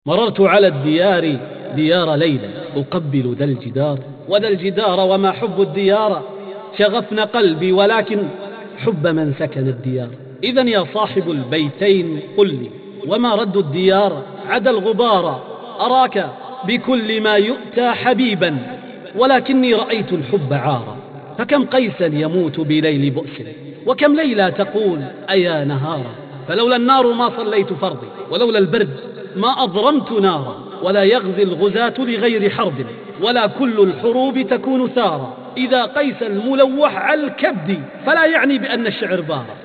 مررت على الديار ديار ليلى أقبل ذا الجدار وذا الجدار وما حب الديار شغفن قلبي ولكن حب من سكن الديار. إذن يا صاحب البيتين قل لي وما رد الديار عدا الغبار أراك بكل ما يؤتى حبيبا ولكني رأيت الحب عارا. فكم قيسا يموت بليل بؤس وكم ليلى تقول أيا نهارا. فلولا النار ما صليت فرضي ولولا البرد ما أضرمت نارا. ولا يغزي الغزاة لغير حرب ولا كل الحروب تكون ثارا. إذا قيس الملوح على الكبد فلا يعني بأن الشعر بارا.